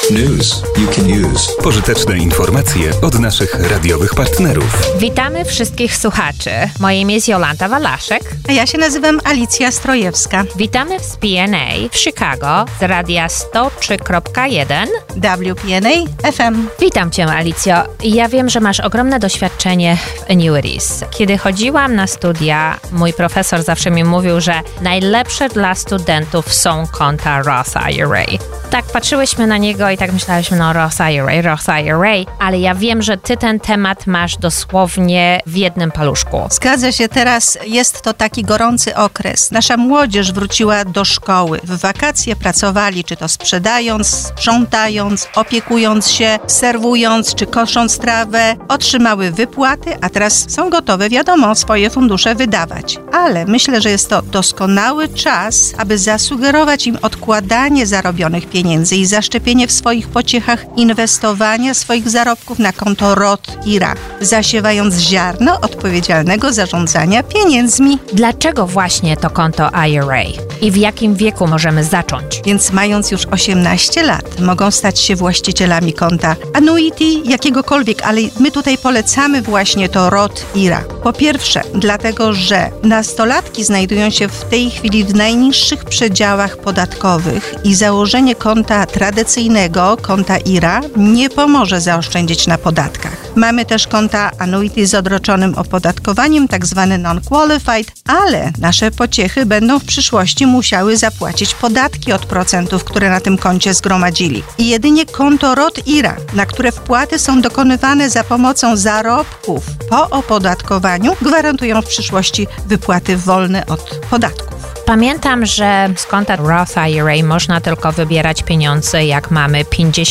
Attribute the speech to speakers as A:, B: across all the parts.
A: News you can use. Pożyteczne informacje od naszych radiowych partnerów.
B: Witamy wszystkich słuchaczy. Moje imię jest Jolanta Walaszek.
C: A ja się nazywam Alicja Strojewska.
B: Witamy w PNA w Chicago z radia 103.1
C: WPNA FM.
B: Witam Cię, Alicjo. Ja wiem, że masz ogromne doświadczenie w annuities. Kiedy chodziłam na studia, mój profesor zawsze mi mówił, że najlepsze dla studentów są konta Roth IRA. Tak patrzyłyśmy na niego i tak myślałyśmy, Roth IRA, ale ja wiem, że Ty ten temat masz dosłownie w jednym paluszku.
C: Zgadza się, teraz jest to taki gorący okres. Nasza młodzież wróciła do szkoły. W wakacje pracowali, czy to sprzedając, sprzątając, opiekując się, serwując, czy kosząc trawę. Otrzymały wypłaty, a teraz są gotowe, wiadomo, swoje fundusze wydawać. Ale myślę, że jest to doskonały czas, aby zasugerować im odkładanie zarobionych pieniędzy i zaszczepienie w swoich pociechach inwestowania swoich zarobków na konto Roth IRA, zasiewając ziarno odpowiedzialnego zarządzania pieniędzmi.
B: Dlaczego właśnie to konto IRA? I w jakim wieku możemy zacząć?
C: Więc mając już 18 lat, mogą stać się właścicielami konta annuity jakiegokolwiek, ale my tutaj polecamy właśnie to Roth IRA. Po pierwsze, dlatego, że nastolatki znajdują się w tej chwili w najniższych przedziałach podatkowych i założenie konta tradycyjnego, konta IRA, nie pomoże zaoszczędzić na podatkach. Mamy też konta annuity z odroczonym opodatkowaniem, tak zwane non-qualified, ale nasze pociechy będą w przyszłości musiały zapłacić podatki od procentów, które na tym koncie zgromadzili. I jedynie konto Roth IRA, na które wpłaty są dokonywane za pomocą zarobków po opodatkowaniu, gwarantują w przyszłości wypłaty wolne od podatków.
B: Pamiętam, że z konta Roth IRA można tylko wybierać pieniądze, jak mamy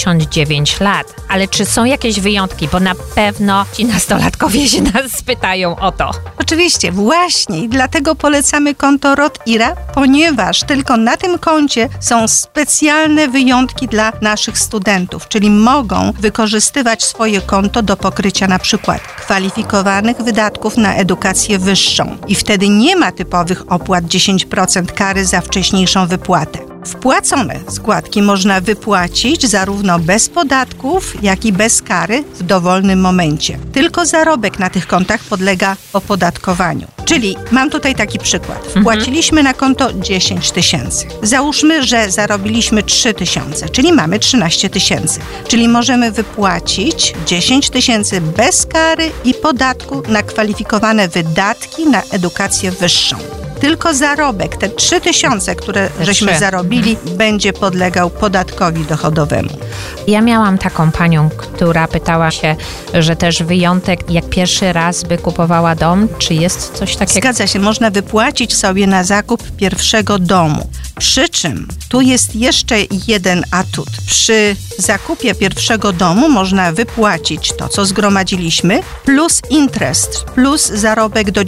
B: 59 lat. Ale czy są jakieś wyjątki? Bo na pewno ci nastolatkowie się nas spytają o to.
C: Oczywiście, właśnie. I dlatego polecamy konto Roth IRA, ponieważ tylko na tym koncie są specjalne wyjątki dla naszych studentów, czyli mogą wykorzystywać swoje konto do pokrycia na przykład kwalifikowanych wydatków na edukację wyższą. I wtedy nie ma typowych opłat 10% kary za wcześniejszą wypłatę. Wpłacone składki można wypłacić zarówno bez podatków, jak i bez kary w dowolnym momencie. Tylko zarobek na tych kontach podlega opodatkowaniu. Czyli mam tutaj taki przykład. Wpłaciliśmy na konto 10 tysięcy. Załóżmy, że zarobiliśmy 3 tysiące, czyli mamy 13 tysięcy. Czyli możemy wypłacić 10 tysięcy bez kary i podatku na kwalifikowane wydatki na edukację wyższą. Tylko zarobek, te 3 tysiące, które żeśmy zarobili, będzie podlegał podatkowi dochodowemu.
B: Ja miałam taką panią, która pytała się, że też wyjątek, jak pierwszy raz by kupowała dom, czy jest coś takiego?
C: Zgadza się, można wypłacić sobie na zakup pierwszego domu. Przy czym tu jest jeszcze jeden atut. Przy zakupie pierwszego domu można wypłacić to, co zgromadziliśmy, plus interest, plus zarobek do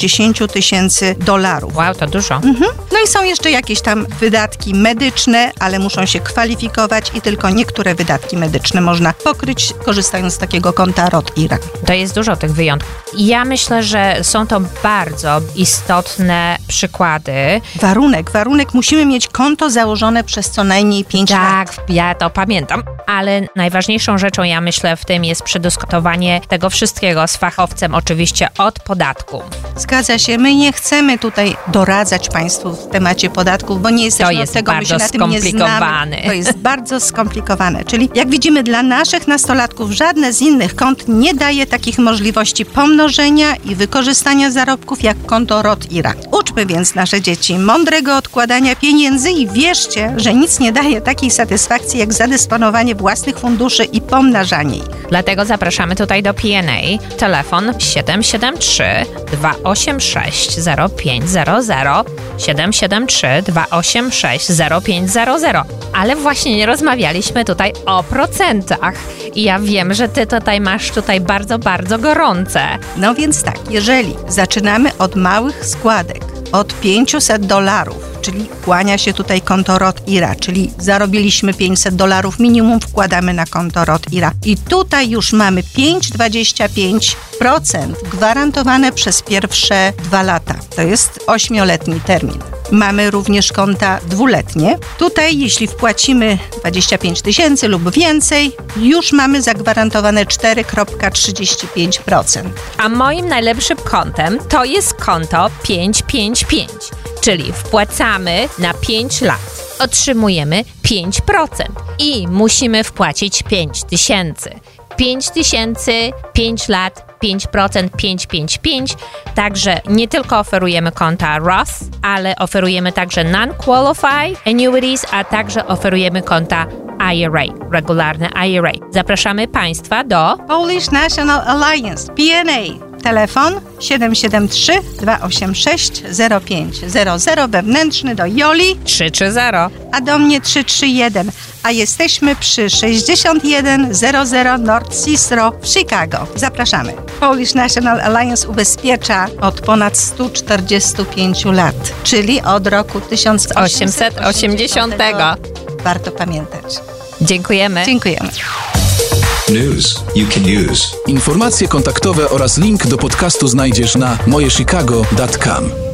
C: $10,000.
B: Wow, to dużo.
C: No i są jeszcze jakieś tam wydatki medyczne, ale muszą się kwalifikować i tylko niektóre wydatki medyczne można pokryć, korzystając z takiego konta Roth IRA.
B: To jest dużo tych wyjątków. Ja myślę, że są to bardzo istotne przykłady.
C: Warunek, musimy mieć konto założone przez co najmniej 5 lat.
B: Tak, ja to pamiętam. Ale najważniejszą rzeczą, ja myślę, w tym jest przedyskutowanie tego wszystkiego z fachowcem, oczywiście od podatku.
C: Zgadza się, my nie chcemy tutaj doradzać Państwu w temacie podatków, bo nie jesteśmy od tego, my się na tym nie znamy. To jest bardzo skomplikowane. Czyli jak widzimy, dla naszych nastolatków żadne z innych kont nie daje takich możliwości pomnożenia i wykorzystania zarobków jak konto Roth IRA. Uczmy więc nasze dzieci mądrego odkładania pieniędzy i wierzcie, że nic nie daje takiej satysfakcji jak zadysponowanie własnych funduszy i pomnażanie ich.
B: Dlatego zapraszamy tutaj do PNA. Telefon 773-286-0500 773-286-0500. Ale właśnie nie rozmawialiśmy tutaj o procentach. I ja wiem, że Ty tutaj masz bardzo, bardzo gorące.
C: No więc tak, jeżeli zaczynamy od małych składek, od $500, czyli kłania się tutaj konto Roth IRA, czyli zarobiliśmy $500 minimum, wkładamy na konto Roth IRA. I tutaj już mamy 5,25% gwarantowane przez pierwsze 2 lata. To jest 8-letni termin. Mamy również konta dwuletnie. Tutaj jeśli wpłacimy 25 000 lub więcej, już mamy zagwarantowane 4,35%.
B: A moim najlepszym kontem to jest konto 555, czyli wpłacamy na 5 lat. Otrzymujemy 5% i musimy wpłacić 5 000. 5 000, 5 lat, 5%, 555. Także nie tylko oferujemy konta Roth, ale oferujemy także non-qualified annuities, a także oferujemy konta IRA, regularne IRA. Zapraszamy Państwa do
C: Polish National Alliance, PNA. Telefon 773-286-0500, wewnętrzny do Joli
B: 330,
C: a do mnie 331. A jesteśmy przy 6100 North Seas Row w Chicago. Zapraszamy. Polish National Alliance ubezpiecza od ponad 145 lat, czyli od roku 1880. Warto pamiętać.
B: Dziękujemy.
C: Dziękujemy.
A: News you can use.
D: Informacje kontaktowe oraz link do podcastu znajdziesz na mojechicago.com.